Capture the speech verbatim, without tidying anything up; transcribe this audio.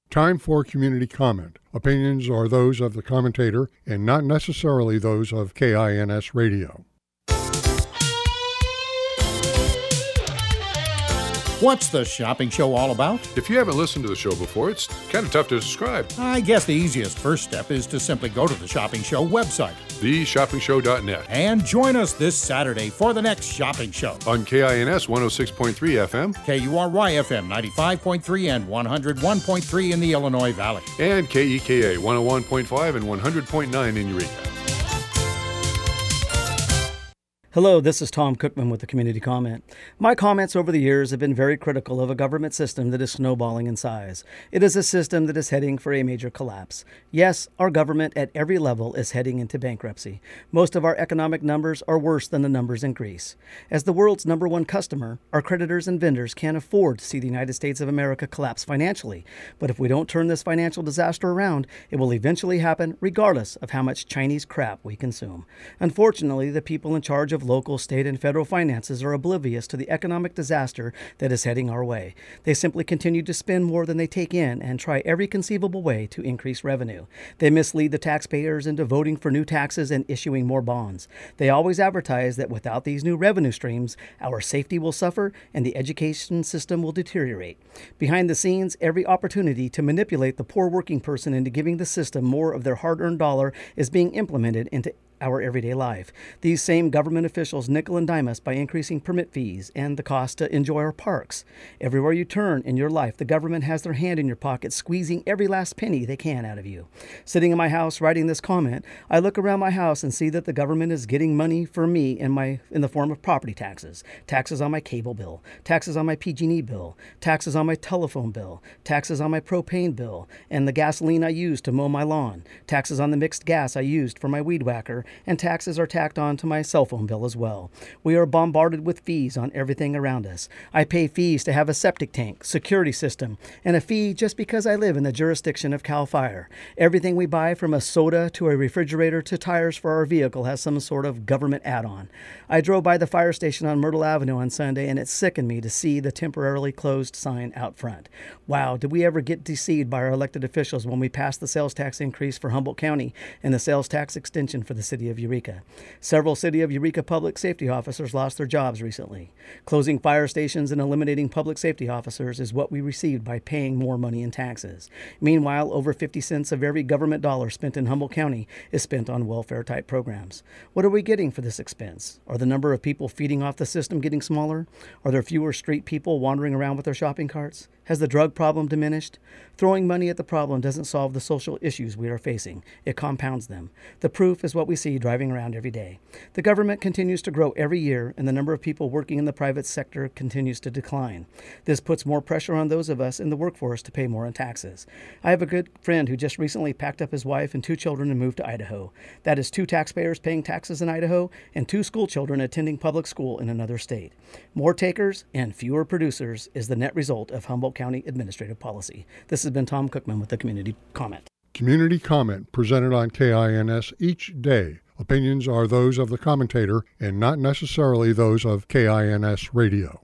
Time for community comment. Opinions are those of the commentator and not necessarily those of K I N S Radio. What's the shopping show all about? If you haven't listened to the show before, it's kind of tough to describe. I guess the easiest first step is to simply go to the Shopping Show website, the shopping show dot net, and join us this Saturday for the next shopping show. On K I N S one oh six point three F M, K U R Y F M ninety-five point three and one oh one point three in the Illinois Valley, and K E K A one oh one point five and one hundred point nine in Eureka. Hello, this is Tom Cookman with the Community Comment. My comments over the years have been very critical of a government system that is snowballing in size. It is a system that is heading for a major collapse. Yes, our government at every level is heading into bankruptcy. Most of our economic numbers are worse than the numbers in Greece. As the world's number one customer, our creditors and vendors can't afford to see the United States of America collapse financially. But if we don't turn this financial disaster around, it will eventually happen regardless of how much Chinese crap we consume. Unfortunately, the people in charge of local, state, and federal finances are oblivious to the economic disaster that is heading our way. They simply continue to spend more than they take in and try every conceivable way to increase revenue. They mislead the taxpayers into voting for new taxes and issuing more bonds. They always advertise that without these new revenue streams, our safety will suffer and the education system will deteriorate. Behind the scenes, every opportunity to manipulate the poor working person into giving the system more of their hard-earned dollar is being implemented into our everyday life. These same government officials nickel and dime us by increasing permit fees and the cost to enjoy our parks. Everywhere you turn in your life, the government has their hand in your pocket, squeezing every last penny they can out of you. Sitting in my house writing this comment, I look around my house and see that the government is getting money for me in my in the form of property taxes, taxes on my cable bill, taxes on my P G and E bill, taxes on my telephone bill, taxes on my propane bill, and the gasoline I use to mow my lawn, taxes on the mixed gas I used for my weed whacker, and taxes are tacked on to my cell phone bill as well. We are bombarded with fees on everything around us. I pay fees to have a septic tank, security system, and a fee just because I live in the jurisdiction of CAL FIRE. Everything we buy, from a soda to a refrigerator to tires for our vehicle, has some sort of government add-on. I drove by the fire station on Myrtle Avenue on Sunday, and it sickened me to see the temporarily closed sign out front. Wow, did we ever get deceived by our elected officials when we passed the sales tax increase for Humboldt County and the sales tax extension for the city of Eureka? Several City of Eureka public safety officers lost their jobs recently. Closing fire stations and eliminating public safety officers is what we received by paying more money in taxes. Meanwhile, over fifty cents of every government dollar spent in Humboldt County is spent on welfare-type programs. What are we getting for this expense? Are the number of people feeding off the system getting smaller? Are there fewer street people wandering around with their shopping carts? Has the drug problem diminished? Throwing money at the problem doesn't solve the social issues we are facing. It compounds them. The proof is what we see driving around every day. The government continues to grow every year, and the number of people working in the private sector continues to decline. This puts more pressure on those of us in the workforce to pay more in taxes. I have a good friend who just recently packed up his wife and two children and moved to Idaho. That is two taxpayers paying taxes in Idaho and two school children attending public school in another state. More takers and fewer producers is the net result of Humboldt County administrative policy. This has been Tom Cookman with the Community Comment. Community Comment presented on K I N S each day. Opinions are those of the commentator and not necessarily those of K I N S Radio.